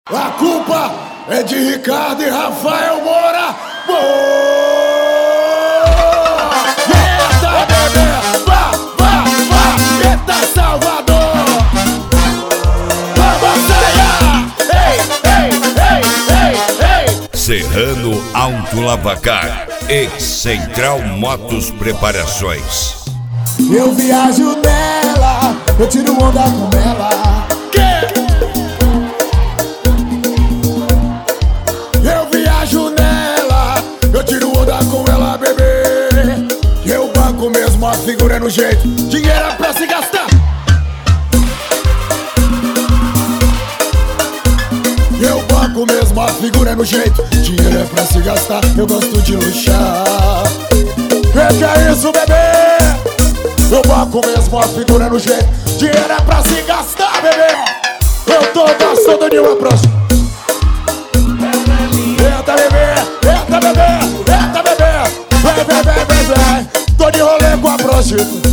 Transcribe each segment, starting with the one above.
A culpa é de Ricardo e Rafael Moura. Boa! Eita, bebê! Vá, vá, vá! Eita, Salvador! Vamos sair! Ei, ei, ei, ei, ei! Serrano Auto Lavacar e Central Motos Preparações. Eu viajo nela, eu tiro onda com ela. Eu viajo nela, eu tiro onda com ela, bebê. Eu banco mesmo, a figura é no jeito, dinheiro é pra se gastar. Eu banco mesmo, a figura é no jeito, dinheiro é pra se gastar. Eu gosto de luxar. Que é isso, bebê? Eu banco mesmo, a figura é no jeito, dinheiro é pra se gastar, bebê. Eu tô gostando de uma próxima. Eita, bebê, eita, bebê, eita, bebê. Vai, vai, vai, vai, vai. Tô de rolê com a prostituta.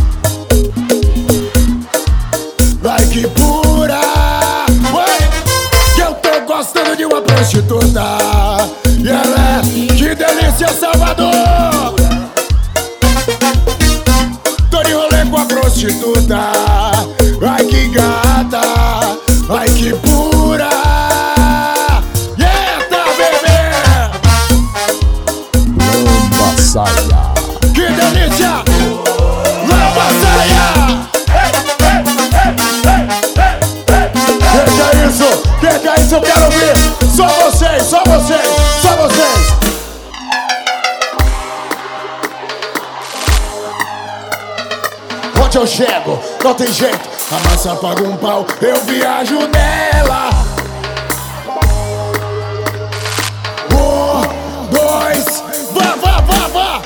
Vai que pura. Vai, que eu tô gostando de uma prostituta. E ela é, que delícia, Salvador. Tô de rolê com a prostituta. Ai que gata, ai que pura. Eita, bebê. Lamba saia. Que delícia. Lamba saia. Que é isso? Que é isso? Eu quero ouvir. Só vocês, só vocês, só vocês. Onde eu chego, não tem jeito, a massa paga um pau, eu viajo nela. 1, 2, vá, vá, vá, vá.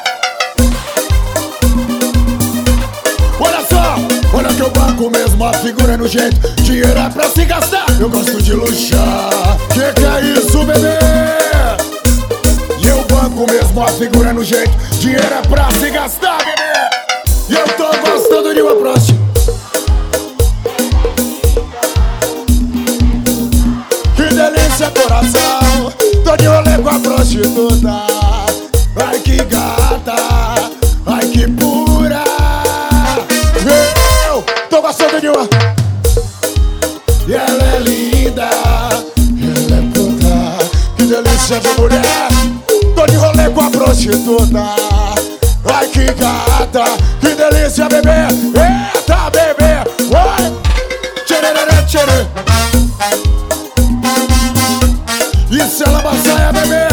Olha só, olha que eu banco mesmo, a figura é no jeito, dinheiro é pra se gastar. Eu gosto de luxar. Que é isso, bebê? E eu banco mesmo, a figura é no jeito, dinheiro é pra se gastar, bebê. E eu tô gostando de uma próxima. Que delícia, coração. Tô de rolê com a prostituta. Ai que gata, ai que pura. Eu tô gostando de uma. E ela é linda, ela é puta. Que delícia de mulher. Tô de rolê com a prostituta. Ai que gata, que delícia, bebê. Eita, bebê. Oi. Tchererê, tcherê. Isso é lamba saia, bebê.